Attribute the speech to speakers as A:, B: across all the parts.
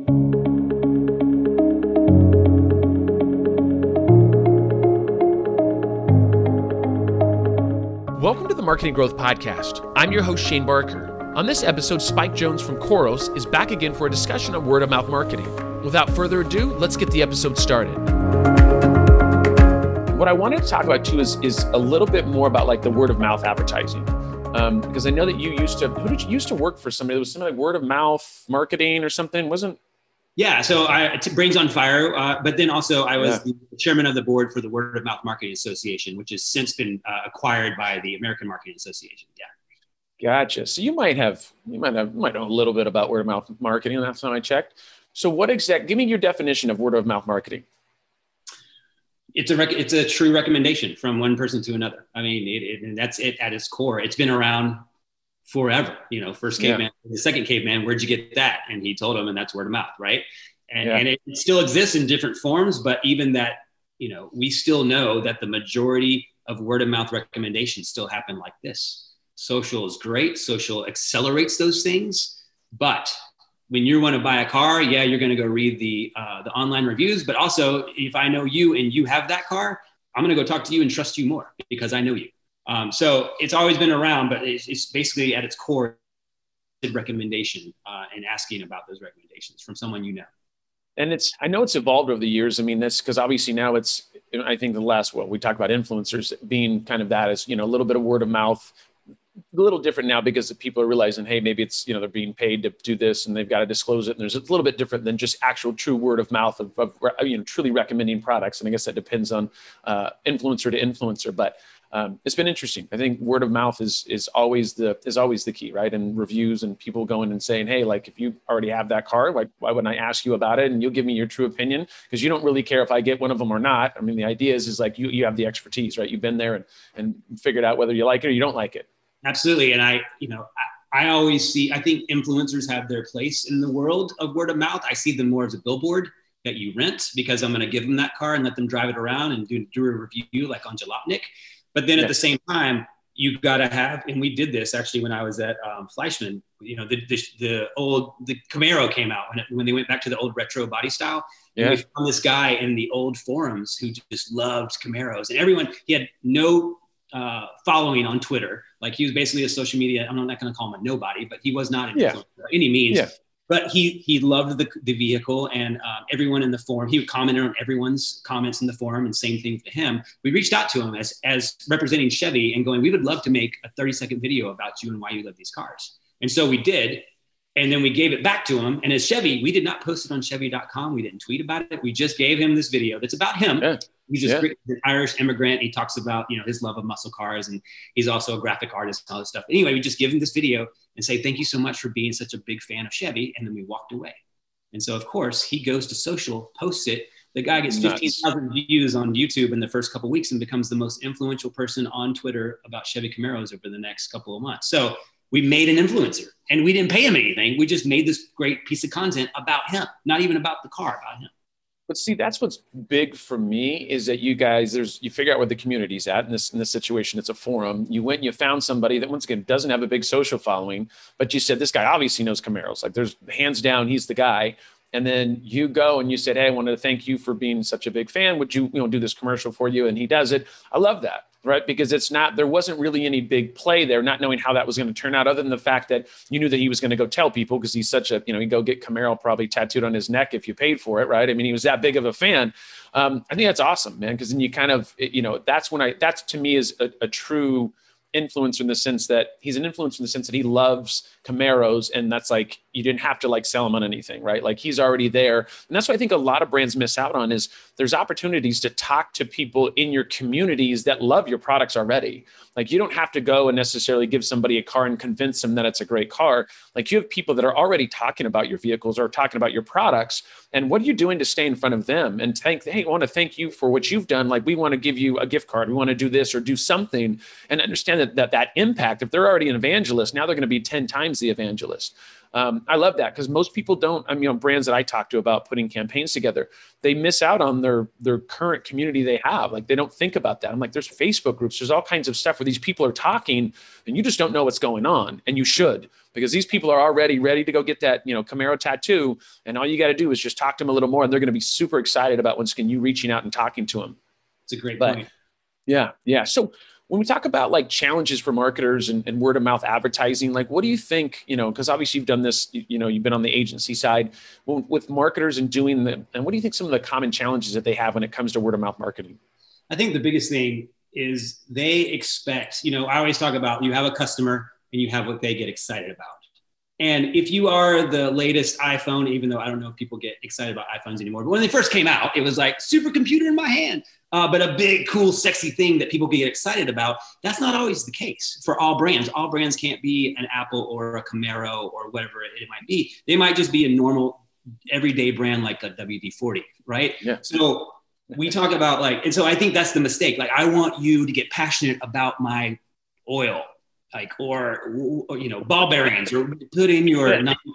A: Welcome to the Marketing Growth Podcast. I'm your host, Shane Barker. On this episode, Spike Jones from Khoros is back again for a discussion on word-of-mouth marketing. Without further ado, let's get the episode started. What I wanted to talk about too is a little bit more about like the word-of-mouth advertising. Because I know that you who did you used to work for somebody? It was something like word-of-mouth marketing or something, wasn't?
B: Yeah, so Brains on Fire, but then also I was the chairman of the board for the Word of Mouth Marketing Association, which has since been acquired by the American Marketing Association. Yeah.
A: Gotcha. So you might know a little bit about word of mouth marketing. Last time I checked. So give me your definition of word of mouth marketing.
B: It's a true recommendation from one person to another. I mean, and that's it at its core. It's been around forever. First caveman, the second caveman, where'd you get that? And he told him, and that's word of mouth, right? And it still exists in different forms, but even that, we still know that the majority of word of mouth recommendations still happen like this. Social is great. Social accelerates those things. But when you want to buy a car, you're going to go read the online reviews. But also, if I know you and you have that car, I'm going to go talk to you and trust you more because I know you. So it's always been around, but it's basically at its core, recommendation and asking about those recommendations from someone you know.
A: And I know it's evolved over the years. I mean, that's because obviously now I think we talk about influencers being kind of that as, a little bit of word of mouth, a little different now because people are realizing, hey, maybe it's, they're being paid to do this and they've got to disclose it. And there's a little bit different than just actual true word of mouth of truly recommending products. And I guess that depends on influencer to influencer, but it's been interesting. I think word of mouth is always the key, right? And reviews and people going and saying, hey, like if you already have that car, like why wouldn't I ask you about it? And you'll give me your true opinion because you don't really care if I get one of them or not. I mean, the idea is like you have the expertise, right? You've been there and figured out whether you like it or you don't like it.
B: Absolutely. And I always I think influencers have their place in the world of word of mouth. I see them more as a billboard that you rent because I'm going to give them that car and let them drive it around and do a review like on Jalopnik. But then at the same time, you've got to have, and we did this actually when I was at Fleischmann, the Camaro came out when they went back to the old retro body style. Yeah. And we found this guy in the old forums who just loved Camaros, and he had no following on Twitter. Like he was basically a social media, I'm not going to call him a nobody, but he was not an influencer by any means. Yeah. But he loved the vehicle, and everyone in the forum, he would comment on everyone's comments in the forum, and same thing for him. We reached out to him as representing Chevy and going, we would love to make a 30-second video about you and why you love these cars. And so we did. And then we gave it back to him. And as Chevy, we did not post it on Chevy.com. We didn't tweet about it. We just gave him this video that's about him. Yeah. He's an Irish immigrant. He talks about, his love of muscle cars, and he's also a graphic artist and all this stuff. Anyway, we just give him this video and say, thank you so much for being such a big fan of Chevy. And then we walked away. And so, of course, he goes to social, posts it. The guy gets 15,000 views on YouTube in the first couple of weeks and becomes the most influential person on Twitter about Chevy Camaros over the next couple of months. So we made an influencer, and we didn't pay him anything. We just made this great piece of content about him, not even about the car, about him.
A: But see, that's what's big for me is that you guys, you figure out where the community's at in this situation. It's a forum. You went and you found somebody that, once again, doesn't have a big social following, but you said, this guy obviously knows Camaros. Like there's hands down, he's the guy. And then you go and you said, hey, I wanted to thank you for being such a big fan. Would you, do this commercial for you? And he does it. I love that. Right? Because there wasn't really any big play there, not knowing how that was going to turn out, other than the fact that you knew that he was going to go tell people because he's such a, he'd go get Camaro probably tattooed on his neck if you paid for it. Right. I mean, he was that big of a fan. I think that's awesome, man. Because then you kind of, that's to me is a true influencer in the sense that he's an influencer in the sense that he loves Camaros, and that's like you didn't have to like sell him on anything, right? Like he's already there. And that's what I think a lot of brands miss out on is there's opportunities to talk to people in your communities that love your products already. Like you don't have to go and necessarily give somebody a car and convince them that it's a great car. Like you have people that are already talking about your vehicles or talking about your products. And what are you doing to stay in front of them and hey, I want to thank you for what you've done. Like we want to give you a gift card. We want to do this or do something, and understand that impact. If they're already an evangelist, now they're going to be 10 times the evangelist. I love that because most people don't, I mean, brands that I talk to about putting campaigns together, they miss out on their current community they have. Like they don't think about that. I'm like, there's Facebook groups, there's all kinds of stuff where these people are talking and you just don't know what's going on. And you should, because these people are already ready to go get that, Camaro tattoo. And all you got to do is just talk to them a little more and they're going to be super excited about once again, you reaching out and talking to them.
B: It's a great point.
A: Yeah. Yeah. So when we talk about like challenges for marketers and word of mouth advertising, like what do you think, because obviously you've done this, you've been on the agency side with marketers and doing them. And what do you think some of the common challenges that they have when it comes to word of mouth marketing?
B: I think the biggest thing is they expect, I always talk about you have a customer and you have what they get excited about. And if you are the latest iPhone, even though I don't know if people get excited about iPhones anymore, but when they first came out, it was like supercomputer in my hand, but a big, cool, sexy thing that people get excited about. That's not always the case for all brands. All brands can't be an Apple or a Camaro or whatever it might be. They might just be a normal, everyday brand like a WD-40, right?
A: Yeah.
B: So we talk about and so I think that's the mistake. Like, I want you to get passionate about my oil. Or ball bearings, or put in your,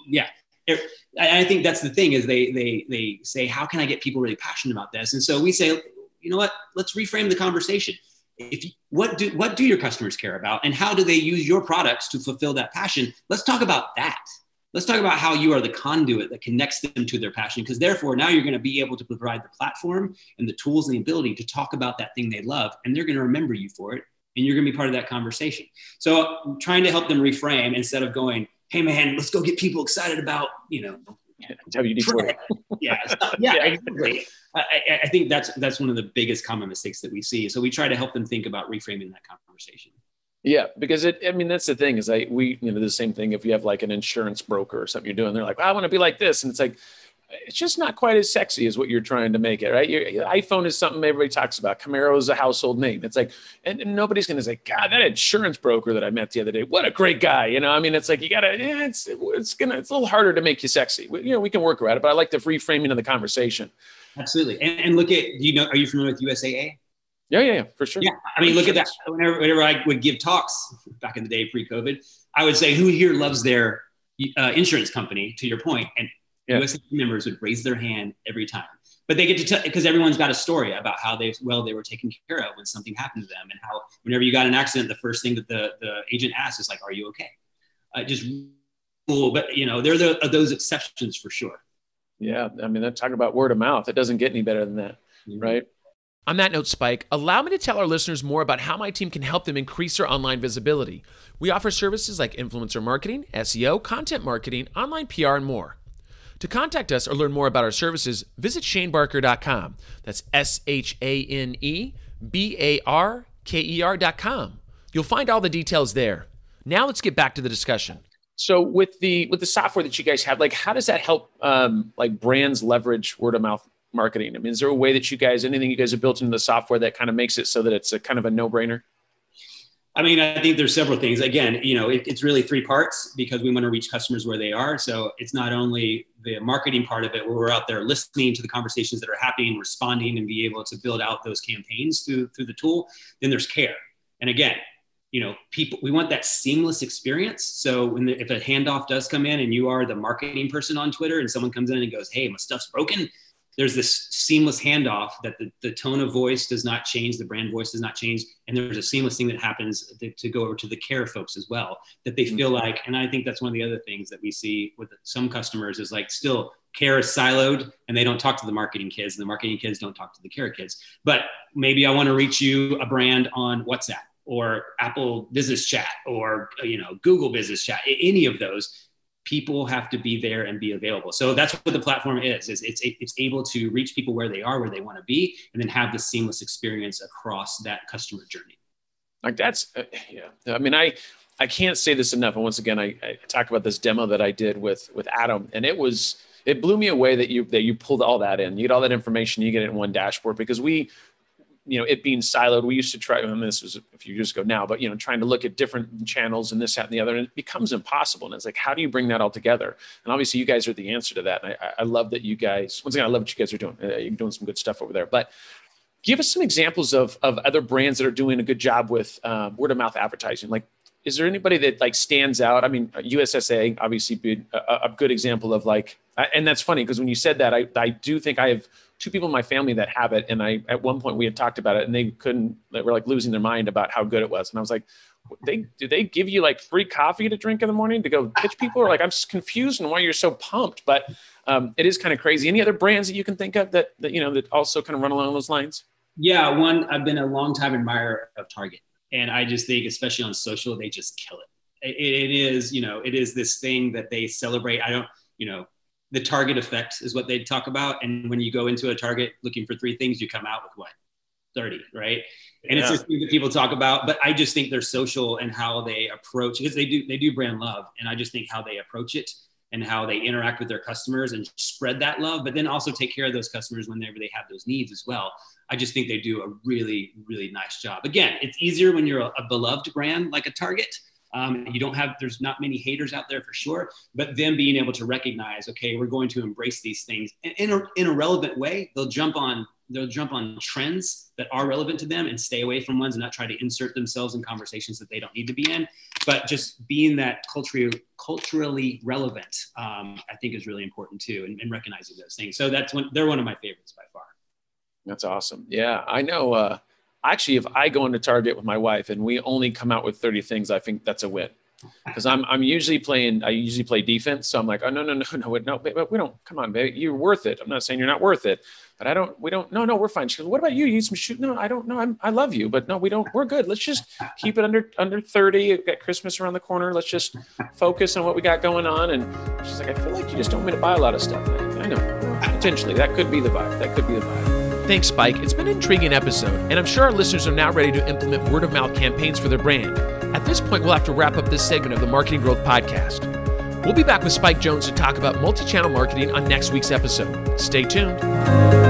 B: I think that's the thing is they say, how can I get people really passionate about this? And so we say, you know what, let's reframe the conversation. What do your customers care about, and how do they use your products to fulfill that passion? Let's talk about that. Let's talk about how you are the conduit that connects them to their passion, because therefore now you're going to be able to provide the platform and the tools and the ability to talk about that thing they love, and they're going to remember you for it. And you're going to be part of that conversation. So I'm trying to help them reframe instead of going, hey man, let's go get people excited about,
A: WD-40.
B: Yeah, exactly. I think that's one of the biggest common mistakes that we see. So we try to help them think about reframing that conversation.
A: Yeah, because that's the thing is the same thing. If you have like an insurance broker or something you're doing, they're like, well, I want to be like this. And it's like, it's just not quite as sexy as what you're trying to make it, right? Your iPhone is something everybody talks about. Camaro is a household name. It's like, and nobody's going to say, God, that insurance broker that I met the other day, what a great guy. It's like, you got to, it's a little harder to make you sexy. We can work around it, but I like the reframing of the conversation.
B: Absolutely. And look at, are you familiar with USAA?
A: Yeah, for sure.
B: Yeah. I mean, look at that. Whenever I would give talks back in the day, pre-COVID, I would say, who here loves their insurance company, to your point? And USA members would raise their hand every time, but they get to tell, because everyone's got a story about how they were taken care of when something happened to them, and how whenever you got an accident, the first thing that the agent asks is like, "Are you okay?" Just cool, but there are those exceptions for sure.
A: Yeah, I mean, let's talk about word of mouth. It doesn't get any better than that, right? On that note, Spike, allow me to tell our listeners more about how my team can help them increase their online visibility. We offer services like influencer marketing, SEO, content marketing, online PR, and more. To contact us or learn more about our services, visit ShaneBarker.com. That's ShaneBarker.com. You'll find all the details there. Now let's get back to the discussion. So with the software that you guys have, like how does that help brands leverage word of mouth marketing? I mean, is there a way that anything you guys have built into the software that kind of makes it so that it's a kind of a no-brainer?
B: I mean, I think there's several things. Again, it's really three parts, because we want to reach customers where they are. So it's not only the marketing part of it, where we're out there listening to the conversations that are happening, responding, and be able to build out those campaigns through the tool. Then there's care. And again, we want that seamless experience. So if a handoff does come in and you are the marketing person on Twitter and someone comes in and goes, hey, my stuff's broken, there's this seamless handoff that the tone of voice does not change, the brand voice does not change, and there's a seamless thing that happens to go over to the care folks as well, that they feel like, and I think that's one of the other things that we see with some customers is like still care is siloed and they don't talk to the marketing kids, and the marketing kids don't talk to the care kids. But maybe I want to reach you, a brand, on WhatsApp or Apple Business Chat or Google Business Chat, any of those. People have to be there and be available. So that's what the platform is it's able to reach people where they are, where they want to be, and then have the seamless experience across that customer journey.
A: Like that's, I mean, I can't say this enough. And once again, I talked about this demo that I did with Adam, and it blew me away that you pulled all that in. You get all that information, you get it in one dashboard, because it being siloed, we used to try, and this was a few years ago now, but, trying to look at different channels and this, that, and the other, and it becomes impossible. And it's like, how do you bring that all together? And obviously you guys are the answer to that. And I love that you guys, once again, I love what you guys are doing. You're doing some good stuff over there, but give us some examples of other brands that are doing a good job with word of mouth advertising. Like is there anybody that like stands out? I mean, USSA obviously be a good example of like, and that's funny because when you said that, I do think I have two people in my family that have it. And at one point we had talked about it and they were like losing their mind about how good it was. And I was like, do they give you like free coffee to drink in the morning to go pitch people? Or like, I'm just confused on why you're so pumped, but it is kind of crazy. Any other brands that you can think of that also kind of run along those lines?
B: Yeah. I've been a long time admirer of Target. And I just think, especially on social, they just kill it. It is this thing that they celebrate. The Target effect is what they talk about. And when you go into a Target looking for 3 things, you come out with what? 30, right? And it's just thing that people talk about, but I just think they're social and how they approach, because they do brand love. And I just think how they approach it and how they interact with their customers and spread that love, but then also take care of those customers whenever they have those needs as well. I just think they do a really, really nice job. Again, it's easier when you're a beloved brand like a Target. There's not many haters out there for sure, but them being able to recognize, okay, we're going to embrace these things in a relevant way. They'll jump on trends that are relevant to them and stay away from ones and not try to insert themselves in conversations that they don't need to be in. But just being that culturally relevant, I think is really important too, and recognizing those things. So they're one of my favorites by far. That's
A: awesome. Yeah, I know. Actually, if I go into Target with my wife and we only come out with 30 things, I think that's a win. Because I usually play defense. So I'm like, oh, no, we don't, come on, baby, you're worth it. I'm not saying you're not worth it, but no, we're fine. She goes, what about you? You need some shoes? No, I don't know. I love you, but no, we're good. Let's just keep it under 30. We've got Christmas around the corner. Let's just focus on what we got going on. And she's like, I feel like you just don't want me to buy a lot of stuff. I know, potentially that could be the vibe. Thanks, Spike. It's been an intriguing episode, and I'm sure our listeners are now ready to implement word-of-mouth campaigns for their brand. At this point, we'll have to wrap up this segment of the Marketing Growth Podcast. We'll be back with Spike Jones to talk about multi-channel marketing on next week's episode. Stay tuned.